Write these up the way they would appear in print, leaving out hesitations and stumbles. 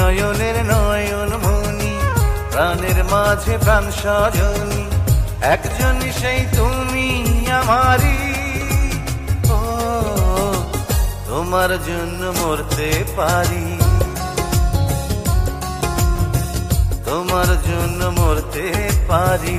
নয়নের নয়ন মনি, প্রাণের মাঝে প্রাণ সজনী, একজনই সেই তুমি আমারি। ও তোমার জন্য মরতে পারি, তোমার জন্য মরতে পারি।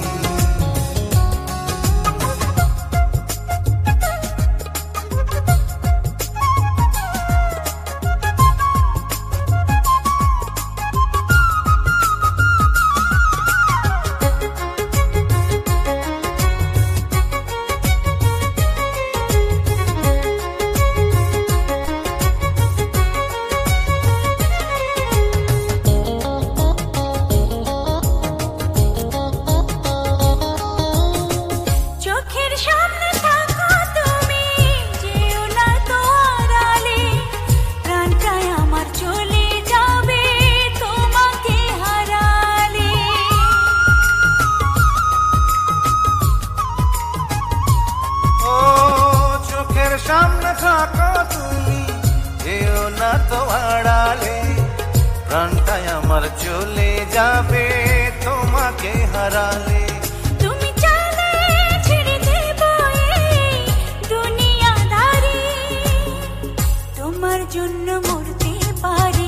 সামনে থাকো তুমি, যেও না তো আড়ালে, প্রাণটাই আমার চলে যাবে তোমাকে হারালে। তুমি চাইলে ছেড়ে দেব এই দুনিয়াদারি, তোমার জন্য মরতে পারি,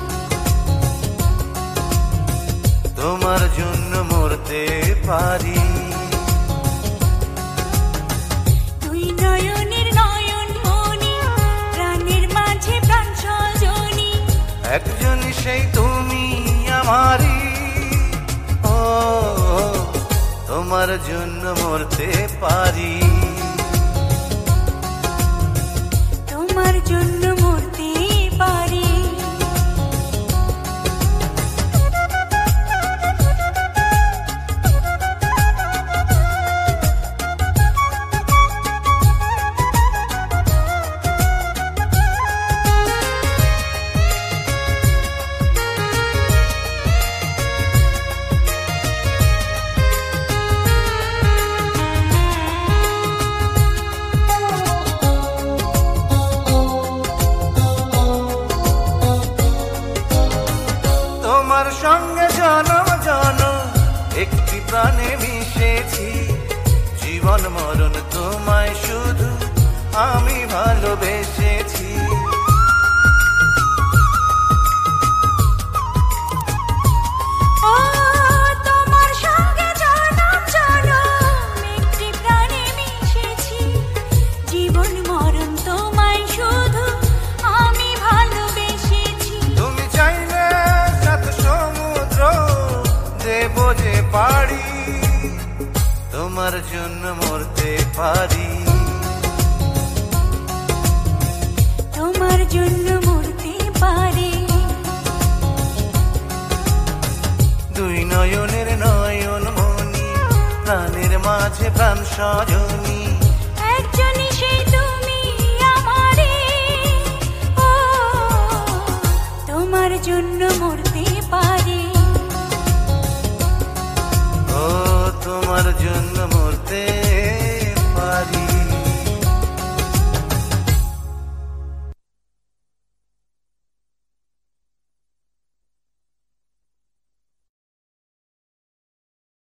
তোমার জন্য মরতে পারি। তুই নয়নের নয়ন মনি, প্রাণের মাঝে প্রাণ সজনী, একজনই সেই তুমি আমারি। ও তোমার জন্য মরতে পারি, তোমার জন্য মরতে পারি। তোমার সঙ্গে জনম জনম একটি প্রাণে মিশেছি, জীবন মরণ তোমায় শুধু আমি ভালোবেসেছি। ও তোমার সঙ্গে জনম জনম একটি প্রাণে মিশেছি, জীবন মরণ তোমায় শুধু আমি ভালোবেসেছি। তুমি চাইলে সাত সমুদ্র দেব যে পারি, তোমার জন্য মরতে পারি, তোমার জন্য মরতে পারি। দুই নয়নের নয়ন মনি, প্রাণের মাঝে প্রাণ সজনী, একজনই সেই তুমি আমারি। ও তোমার জন্য মরতে